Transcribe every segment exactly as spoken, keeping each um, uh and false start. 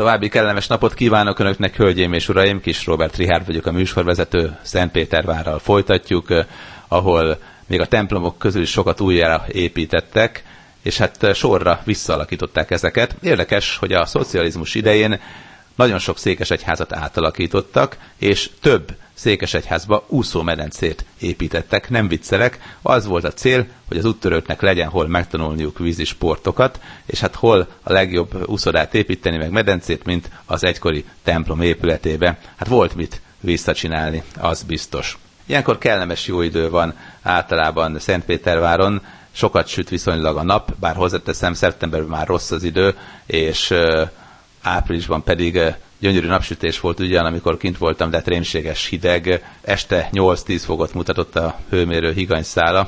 További kellemes napot kívánok Önöknek, hölgyeim és uraim! Kis Róbert Richárd vagyok, a műsorvezető. Szentpétervárral folytatjuk, ahol még a templomok közül is sokat újjára építettek, és hát sorra visszaalakították ezeket. Érdekes, hogy a szocializmus idején nagyon sok székesegyházat átalakítottak, és több székesegyházba úszómedencét építettek, nem viccelek. Az volt a cél, hogy az úttörőknek legyen hol megtanulniuk vízi sportokat, és hát hol a legjobb úszodát építeni, meg medencét, mint az egykori templom épületébe. Hát volt mit visszacsinálni, az biztos. Ilyenkor kellemes jó idő van általában Szentpéterváron, sokat süt viszonylag a nap, bár hozzáteszem, szeptemberben már rossz az idő, és áprilisban pedig gyönyörű napsütés volt ugyan, amikor kint voltam, de rémséges hideg, este nyolc-tíz fokot mutatott a hőmérő higanyszála,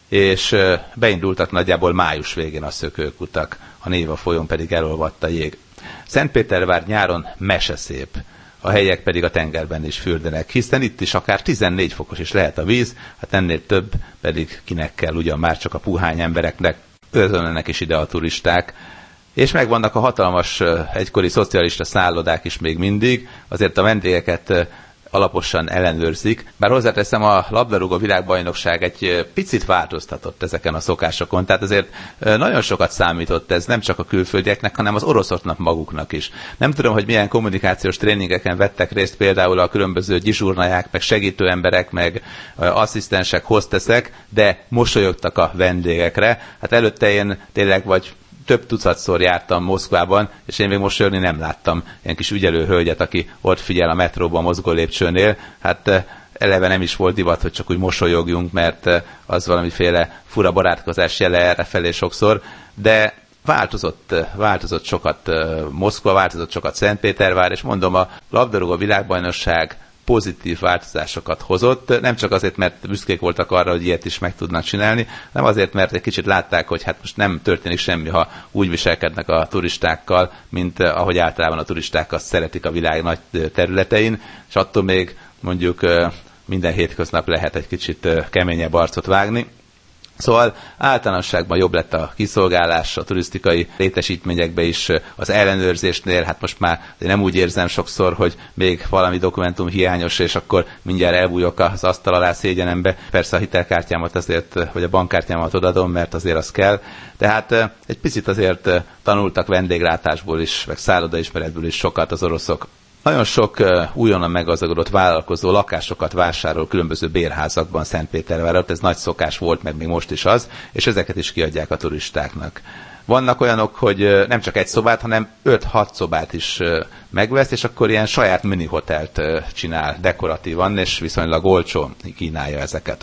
és beindultak nagyjából május végén a szökőkutak, a Néva folyón pedig elolvadt a jég. Szentpétervár nyáron meseszép, a helyek pedig a tengerben is fürdenek, hiszen itt is akár tizennégy fokos is lehet a víz, hát ennél több pedig kinek kell, ugyan már csak a puhány embereknek, özönlenek is ide a turisták. És megvannak a hatalmas egykori szocialista szállodák is még mindig, azért a vendégeket alaposan ellenőrzik. Bár hozzáteszem, a labdarúgó világbajnokság egy picit változtatott ezeken a szokásokon, tehát azért nagyon sokat számított ez nem csak a külföldieknek, hanem az oroszoknak maguknak is. Nem tudom, hogy milyen kommunikációs tréningeken vettek részt például a különböző gyizsurnaják, meg segítőemberek, meg asszisztensek, hosteszek, de mosolyogtak a vendégekre. Hát előtte én tényleg vagy több tucatszor jártam Moszkvában, és én még mosolyogni nem láttam ilyen kis ügyelő hölgyet, aki ott figyel a metróban, a mozgó lépcsőnél. Hát eleve nem is volt divat, hogy csak úgy mosolyogjunk, mert az valamiféle fura barátkozás jele errefelé sokszor, de változott, változott sokat Moszkva, változott sokat Szentpétervár, és mondom, a labdarúgó világbajnokság pozitív változásokat hozott, nem csak azért, mert büszkék voltak arra, hogy ilyet is meg tudnak csinálni, hanem azért, mert egy kicsit látták, hogy hát most nem történik semmi, ha úgy viselkednek a turistákkal, mint ahogy általában a turisták azt szeretik a világ nagy területein, és attól még mondjuk minden hétköznap lehet egy kicsit keményebb arcot vágni. Szóval általánosságban jobb lett a kiszolgálás a turisztikai létesítményekbe is, az ellenőrzésnél, hát most már nem úgy érzem sokszor, hogy még valami dokumentum hiányos, és akkor mindjárt elbújok az asztal alá szégyenembe. Persze a hitelkártyámat azért, vagy a bankkártyámat odadom, mert azért az kell. Tehát egy picit azért tanultak vendéglátásból is, meg szállodaismeretből is sokat az oroszok. Nagyon sok uh, újonnan meggazdagodott vállalkozó lakásokat vásárol különböző bérházakban Szentpétervárra, ez nagy szokás volt, meg még most is az, és ezeket is kiadják a turistáknak. Vannak olyanok, hogy uh, nem csak egy szobát, hanem öt-hat szobát is uh, megvesz, és akkor ilyen saját minihotelt uh, csinál dekoratívan, és viszonylag olcsón kínálja ezeket.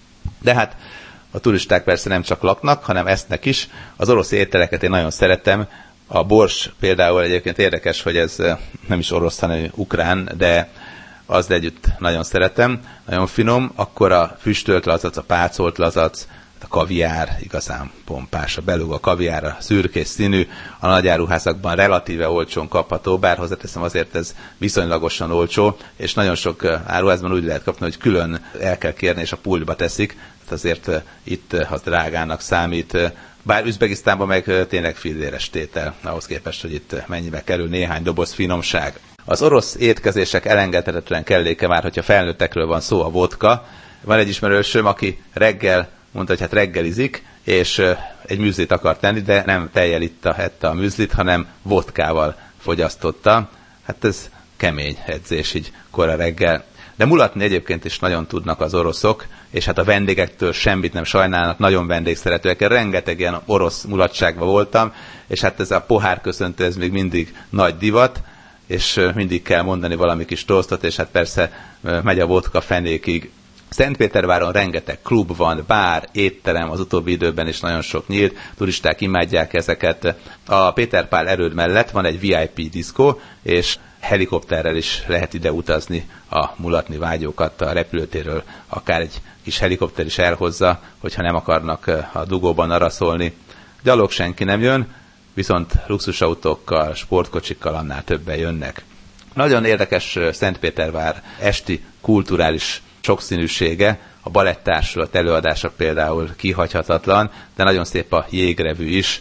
De hát a turisták persze nem csak laknak, hanem esznek is. Az orosz ételeket én nagyon szeretem. A bors például egyébként érdekes, hogy ez nem is orosz, hanem ukrán, de az együtt nagyon szeretem, nagyon finom. Akkor a füstölt lazac, a pácolt lazac, a kaviár igazán pompás, a belug a kaviár, a szürkés színű, a nagyáruházakban relatíve olcsón kapható, bár hozzáteszem azért ez viszonylagosan olcsó, és nagyon sok áruházban úgy lehet kapni, hogy külön el kell kérni, és a pultba teszik, tehát azért itt az drágának számít. Bár Üzbegisztánban meg tényleg filléres tétel, ahhoz képest, hogy itt mennyibe kerül néhány doboz finomság. Az orosz étkezések elengedhetetlen kelléke már, hogyha felnőttekről van szó, a vodka. Van egy ismerősöm, aki reggel mondta, hogy hát reggelizik, és egy műzlit akart tenni, de nem tejjel itta, ette a műzlit, hanem vodkával fogyasztotta. Hát ez kemény edzés így kora reggel. De mulatni egyébként is nagyon tudnak az oroszok, és hát a vendégektől semmit nem sajnálnak, nagyon vendégszeretőek. Rengeteg ilyen orosz mulatságban voltam, és hát ez a pohárköszöntő, ez még mindig nagy divat, és mindig kell mondani valami kis tosztot, és hát persze megy a vodka fenékig. Szentpéterváron rengeteg klub van, bár, étterem, az utóbbi időben is nagyon sok nyílt, turisták imádják ezeket. A Péter Pál erőd mellett van egy vé i pé diszkó, és helikopterrel is lehet ide utazni a mulatni vágyókat a repülőtérről, akár egy kis helikopter is elhozza, hogyha nem akarnak a dugóban araszolni. Gyalog senki nem jön, viszont luxusautókkal, sportkocsikkal annál többen jönnek. Nagyon érdekes Szentpétervár esti kulturális sokszínűsége, a baletttársulat előadása például kihagyhatatlan, de nagyon szép a jégrevű is.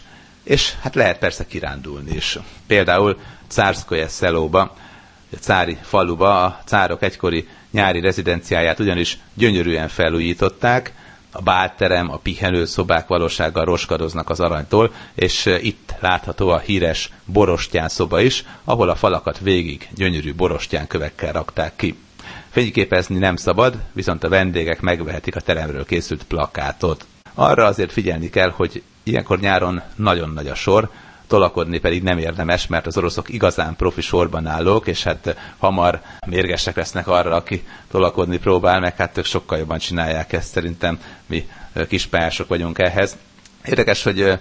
és hát lehet persze kirándulni is. Például Cárszkoje Szelóba, a cári faluba a cárok egykori nyári rezidenciáját ugyanis gyönyörűen felújították, a bálterem, a pihenőszobák valósággal roskadoznak az aranytól, és itt látható a híres borostyán szoba is, ahol a falakat végig gyönyörű borostyán kövekkel rakták ki. Fényképezni nem szabad, viszont a vendégek megvehetik a teremről készült plakátot. Arra azért figyelni kell, hogy ilyenkor nyáron nagyon nagy a sor, tolakodni pedig nem érdemes, mert az oroszok igazán profi sorban állók, és hát hamar mérgesek lesznek arra, aki tolakodni próbál, meg hát ők sokkal jobban csinálják ezt, szerintem mi kispályások vagyunk ehhez. Érdekes, hogy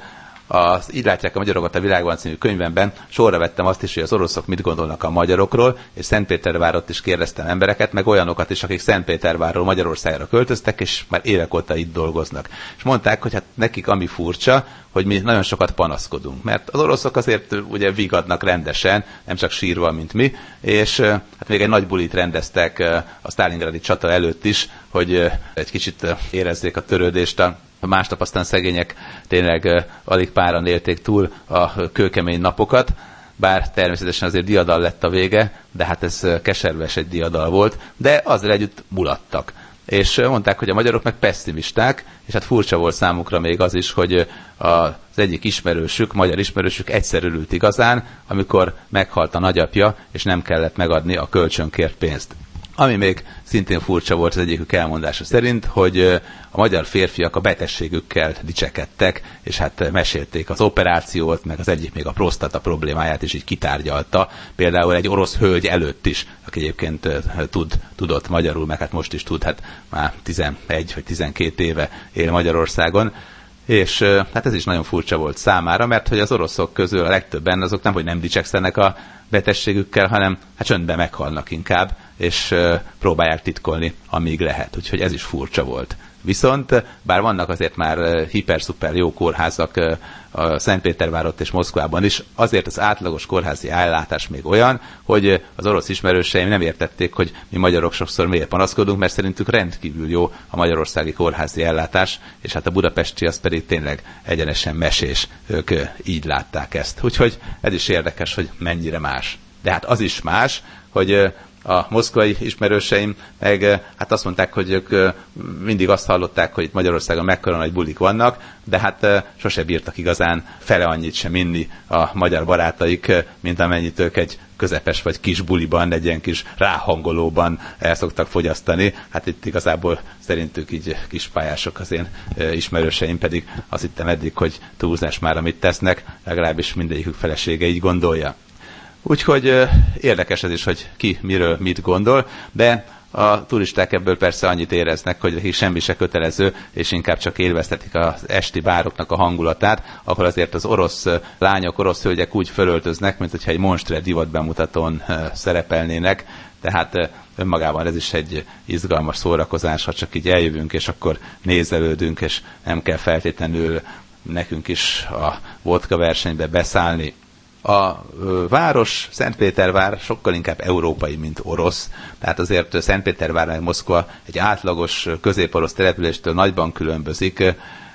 az Így látják a magyarokat a világban című könyvemben sorra vettem azt is, hogy az oroszok mit gondolnak a magyarokról, és Szentpétervárot is kérdeztem embereket, meg olyanokat is, akik Szentpétervárról Magyarországra költöztek, és már évek óta itt dolgoznak. És mondták, hogy hát nekik ami furcsa, hogy mi nagyon sokat panaszkodunk, mert az oroszok azért ugye vigadnak rendesen, nem csak sírva, mint mi, és hát még egy nagy bulit rendeztek a sztálingrádi csata előtt is, hogy egy kicsit érezzék a törődést a másnap aztán szegények tényleg alig páran élték túl a kőkemény napokat, bár természetesen azért diadal lett a vége, de hát ez keserves egy diadal volt, de azzal együtt mulattak. És mondták, hogy a magyarok meg pessimisták, és hát furcsa volt számukra még az is, hogy az egyik ismerősük, magyar ismerősük egyszer örült igazán, amikor meghalt a nagyapja, és nem kellett megadni a kölcsönkért pénzt. Ami még szintén furcsa volt az egyikük elmondása szerint, hogy a magyar férfiak a betegségükkel dicsekedtek, és hát mesélték az operációt, meg az egyik még a prostata problémáját is így kitárgyalta. Például egy orosz hölgy előtt is, aki egyébként tud, tudott magyarul, meg hát most is tud, hát már tizenegy vagy tizenkét éve él Magyarországon. És hát ez is nagyon furcsa volt számára, mert hogy az oroszok közül a legtöbben azok nem, hogy nem dicsekszenek a betegségükkel, hanem hát csöndben meghalnak inkább, és próbálják titkolni, amíg lehet. Úgyhogy ez is furcsa volt. Viszont, bár vannak azért már hiper-szuper jó kórházak a Szentpétervárot és Moszkvában is, azért az átlagos kórházi ellátás még olyan, hogy az orosz ismerőseim nem értették, hogy mi magyarok sokszor miért panaszkodunk, mert szerintük rendkívül jó a magyarországi kórházi ellátás, és hát a budapesti az pedig tényleg egyenesen mesés. Ők így látták ezt. Úgyhogy ez is érdekes, hogy mennyire más. De hát az is más, hogy a moszkvai ismerőseim meg hát azt mondták, hogy ők mindig azt hallották, hogy itt Magyarországon mekkora nagy bulik vannak, de hát sose bírtak igazán fele annyit sem inni a magyar barátaik, mint amennyit ők egy közepes vagy kis buliban, egy ilyen kis ráhangolóban el szoktak fogyasztani. Hát itt igazából szerintük így kispályások az én ismerőseim, pedig azt hittem eddig, hogy túlzás már, amit tesznek, legalábbis mindegyikük felesége így gondolja. Úgyhogy érdekes ez is, hogy ki miről mit gondol, de a turisták ebből persze annyit éreznek, hogy semmi se kötelező, és inkább csak élveztetik az esti bároknak a hangulatát, ahol azért az orosz lányok, orosz hölgyek úgy fölöltöznek, mint hogyha egy monstre divat bemutatón szerepelnének, tehát önmagában ez is egy izgalmas szórakozás, ha csak így eljövünk, és akkor nézelődünk, és nem kell feltétlenül nekünk is a vodka versenybe beszállni. A város, Szentpétervár sokkal inkább európai, mint orosz. Tehát azért Szentpétervár meg Moszkva egy átlagos közép-orosz településtől nagyban különbözik,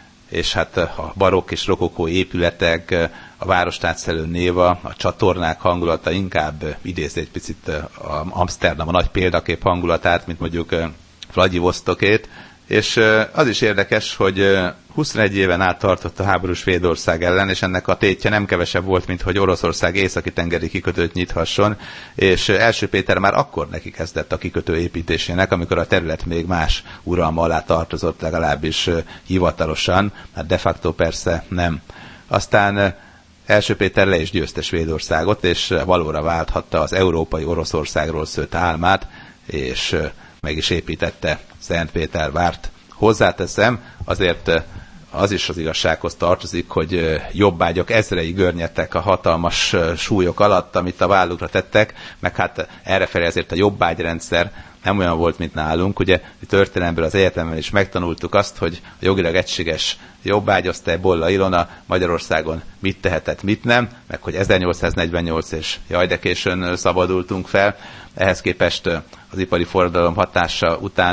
és hát a barokk és rokokó épületek, a várost átszelő néva, a csatornák hangulata inkább idézi egy picit a Amsterdam a nagy példakép hangulatát, mint mondjuk Vladivostokét. És az is érdekes, hogy huszonegy éven át tartott a háború Svédország ellen, és ennek a tétje nem kevesebb volt, mint hogy Oroszország északi tengeri kikötőt nyithasson, és első Péter már akkor neki kezdett a kikötő építésének, amikor a terület még más uralma alá tartozott, legalábbis hivatalosan, hát de facto persze nem. Aztán első Péter le is győzte Svédországot, és valóra válthatta az európai Oroszországról szőtt álmát, és meg is építette Szentpétervárt. Hozzáteszem, azért az is az igazsághoz tartozik, hogy jobbágyok ezrei görnyedtek a hatalmas súlyok alatt, amit a vállukra tettek, meg hát errefelé azért a jobbágyrendszer nem olyan volt, mint nálunk. Ugye történelemből az egyetemen is megtanultuk azt, hogy a jogilag egységes jobbágyosztály Bolla Ilona Magyarországon mit tehetett, mit nem, meg hogy ezernyolcszáznegyvennyolc és jaj de későn szabadultunk fel. Ehhez képest az ipari forradalom hatása után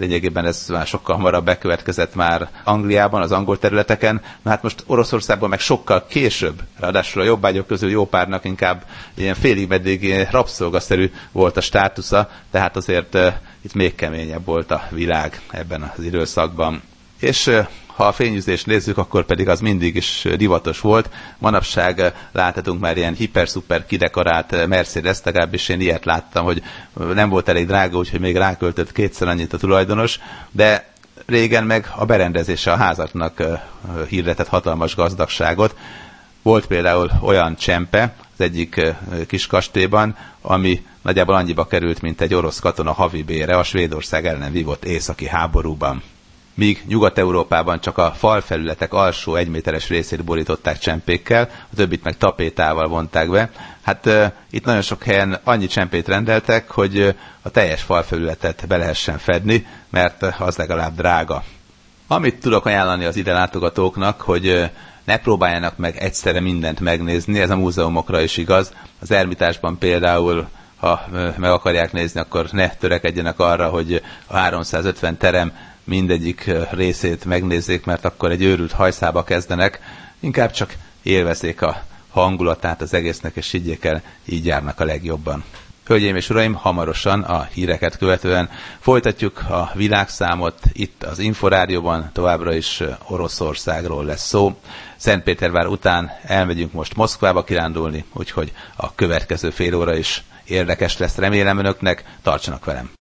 lényegében ez már sokkal hamarabb bekövetkezett már Angliában, az angol területeken, na hát most Oroszországban meg sokkal később, ráadásul a jobbágyok közül jó párnak inkább ilyen félig meddig rabszolgaszerű volt a státusza, tehát azért uh, itt még keményebb volt a világ ebben az időszakban. És uh, ha a fényűzést nézzük, akkor pedig az mindig is divatos volt. Manapság láthatunk már ilyen hiper-szuper kidekorált Mercedes, legalábbis én ilyet láttam, hogy nem volt elég drága, úgyhogy még ráköltött kétszer annyit a tulajdonos, de régen meg a berendezése a házaknak hirdetett hatalmas gazdagságot. Volt például olyan csempe az egyik kis kastélyban, ami nagyjából annyiba került, mint egy orosz katona havi bére a Svédország ellen vívott északi háborúban. Míg Nyugat-Európában csak a falfelületek alsó egyméteres részét borították csempékkel, a többit meg tapétával vonták be. Hát e, itt nagyon sok helyen annyi csempét rendeltek, hogy a teljes falfelületet be lehessen fedni, mert az legalább drága. Amit tudok ajánlani az ide látogatóknak, hogy ne próbáljanak meg egyszerre mindent megnézni, ez a múzeumokra is igaz. Az Ermitásban például, ha meg akarják nézni, akkor ne törekedjenek arra, hogy a háromszázötven terem mindegyik részét megnézzék, mert akkor egy őrült hajszába kezdenek, inkább csak élvezzék a hangulatát az egésznek, és higgyék el, így járnak a legjobban. Hölgyeim és uraim, hamarosan a híreket követően folytatjuk a világszámot, itt az Inforádióban továbbra is Oroszországról lesz szó. Szentpétervár után elmegyünk most Moszkvába kirándulni, úgyhogy a következő fél óra is érdekes lesz, remélem önöknek, tartsanak velem!